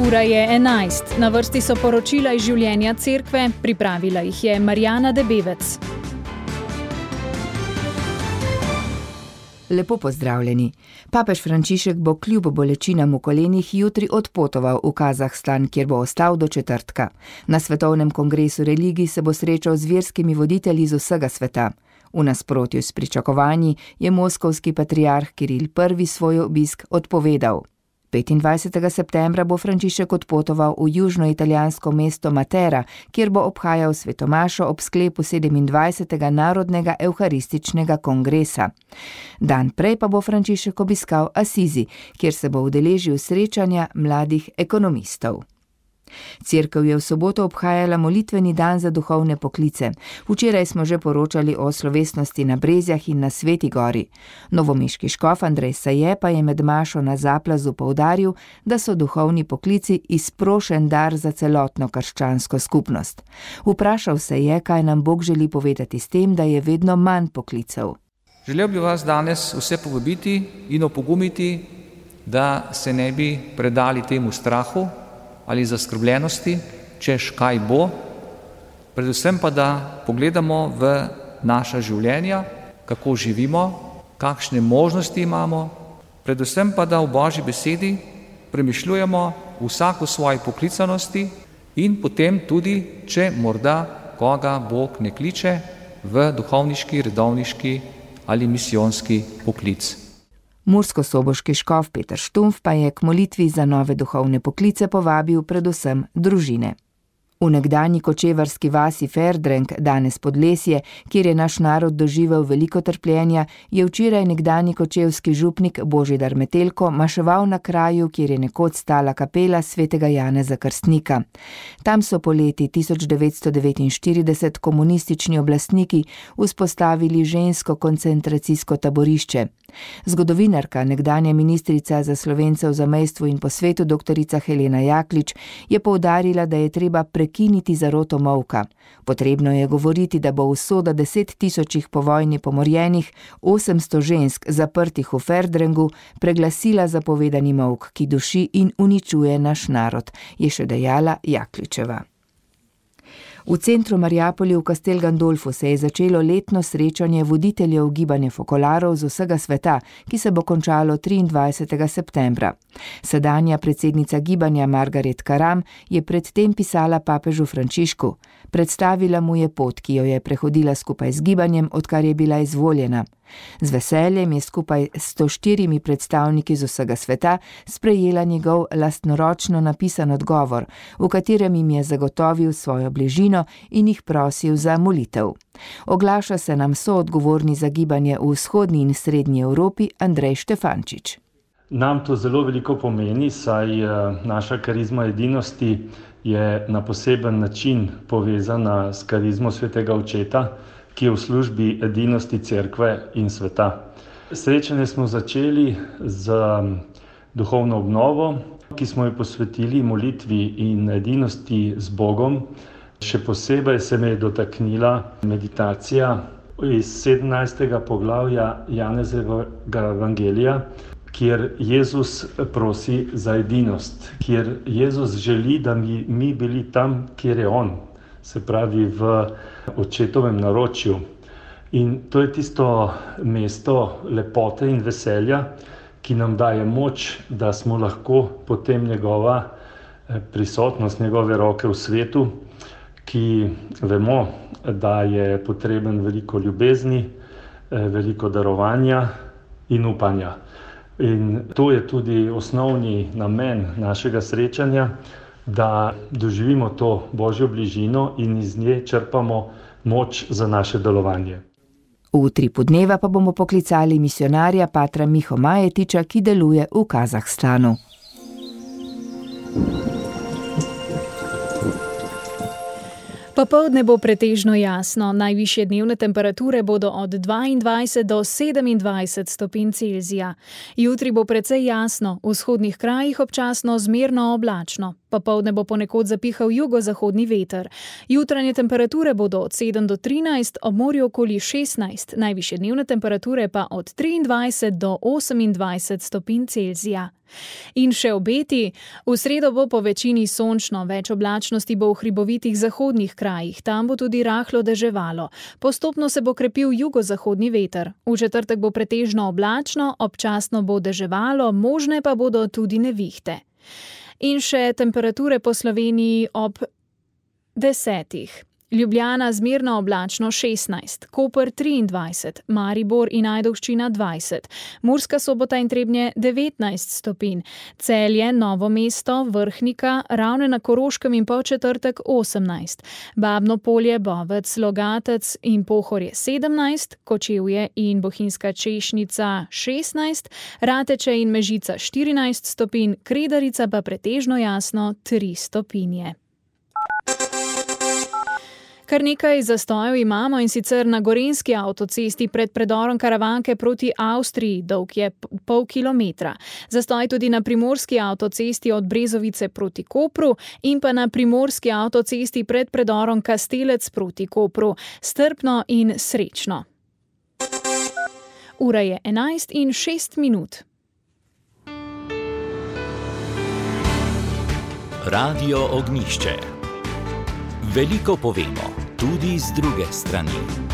Ura je 11. Na vrsti so poročila iz življenja cerkve, pripravila jih je Marjana Debevec. Lepo pozdravljeni. Papež Frančišek bo kljub bolečinam v kolenih jutri odpotoval v Kazahstan, kjer bo ostal do četrtka. Na svetovnem kongresu religij se bo srečal z verskimi voditelji z vsega sveta. V nasprotju s pričakovanji je moskovski patriarh Kiril I svoj obisk odpovedal. 25. septembra bo Frančišek odpotoval v južnoitalijansko mesto Matera, kjer bo obhajal svetomašo ob sklepu 27. Narodnega evharističnega kongresa. Dan prej pa bo Frančišek obiskal Asizi, kjer se bo udeležil srečanja mladih ekonomistov. Cerkev je v soboto obhajala molitveni dan za duhovne poklice. Včeraj smo že poročali o slovesnosti na Brezjah in na Sveti gori. Novomeški škof Andrej Saje pa je med mašo na Zaplazu poudaril, da so duhovni poklici izprošen dar za celotno krščansko skupnost. Vprašal se je, kaj nam Bog želi povedati s tem, da je vedno manj poklicev. Želel bi vas danes vse povabiti in opogumiti, da se ne bi predali temu strahu ali zaskrbljenosti, češ kaj bo, predvsem pa da pogledamo v naša življenja, kako živimo, kakšne možnosti imamo, predvsem pa da v Božji besedi premišljujemo vsak o svoji poklicanosti in potem tudi, če morda koga Bog ne kliče v duhovniški, redovniški ali misijonski poklic. Murskosoboški škof Peter Štumpf pa je k molitvi za nove duhovne poklice povabil predvsem družine. V nekdanji kočevarski vasi Ferdrenk, danes Podlesje, kjer je naš narod doživel veliko trpljenja, je včeraj nekdanji kočevski župnik Božidar Metelko maševal na kraju, kjer je nekoč stala kapela svetega Janeza Krstnika. Tam so poleti 1949 komunistični oblastniki vzpostavili žensko koncentracijsko taborišče. Zgodovinarka, nekdanja ministrica za Slovence v zamejstvu in po svetu doktorica Helena Jaklič je poudarila, da je treba prekiniti zaroto molka. Potrebno je govoriti, da bo usoda 10 000 po vojni pomorjenih, 800 žensk zaprtih v Ferdrengu preglasila zapovedani molk, ki duši in uničuje naš narod, je še dejala Jakličeva. V centru Mariapoli v Castel Gandolfu se je začelo letno srečanje voditeljev gibanja fokolarov z vsega sveta, ki se bo končalo 23. septembra. Sedanja predsednica gibanja Margaret Karam je predtem pisala papežu Frančišku. Predstavila mu je pot, ki jo je prehodila skupaj z gibanjem, odkar je bila izvoljena. Z veseljem je skupaj s 104 predstavniki z vsega sveta sprejela njegov lastnoročno napisan odgovor, v katerem jim je zagotovil svojo bližino in jih prosil za molitev. Oglaša se nam soodgovorni za gibanje v vzhodni in srednji Evropi Andrej Štefančič. Nam to zelo veliko pomeni, saj naša karizma edinosti je na poseben način povezana s karizmo svetega očeta, ki je v službi edinosti cerkve in sveta. Srečanje smo začeli z duhovno obnovo, ki smo jo posvetili molitvi in edinosti z Bogom. Še posebej se me je dotaknila meditacija iz 17. poglavja Janezovega evangelija, kjer Jezus prosi za edinost, kjer Jezus želi, da mi bili tam, kjer je On, se pravi v očetovem naročju. In to je tisto mesto lepote in veselja, ki nam daje moč, da smo lahko potem njegova prisotnost, njegove roke v svetu, ki vemo, da je potreben veliko ljubezni, veliko darovanja in upanja. In to je tudi osnovni namen našega srečanja, da doživimo to Božjo bližino in iz nje črpamo moč za naše delovanje. V utripu dneva pa bomo poklicali misionarja patra Miho Majetiča, ki deluje v Kazahstanu. Popoldne bo pretežno jasno, najvišje dnevne temperature bodo od 22 do 27 stopinj Celzija. Jutri bo precej jasno, v vzhodnih krajih občasno zmerno oblačno. Popoldne bo ponekod zapihal jugozahodni veter. Jutranje temperature bodo od 7 do 13, ob morju okoli 16, najvišje dnevne temperature pa od 23 do 28 stopinj Celzija. In še obeti. V sredo bo po večini sončno, več oblačnosti bo v hribovitih zahodnih krajih, tam bo tudi rahlo deževalo. Postopno se bo krepil jugozahodni veter. V četrtek bo pretežno oblačno, občasno bo deževalo, možne pa bodo tudi nevihte. In še temperature po Sloveniji ob 10. Ljubljana zmerno oblačno 16, Koper 23, Maribor in Ajdovščina 20, Murska Sobota in Trebnje 19 stopinj, Celje, Novo mesto, Vrhnika, Ravne na Koroškem in Podčetrtek 18, Babno Polje, Bovec, Logatec in Pohorje 17, Kočevje in Bohinjska Češnica 16, Rateče in Mežica 14 stopinj, Kredarica pa pretežno jasno 3 stopinje. Kar nekaj zastojev imamo, in sicer na gorenjski avtocesti pred predorom Karavanke proti Avstriji, dolg je pol kilometra. Zastoj tudi na primorski avtocesti od Brezovice proti Kopru in pa na primorski avtocesti pred predorom Kastelec proti Kopru. Strpno in srečno. Ura je 11:06. Radio Ognjišče. Veliko povemo, tudi z druge strani.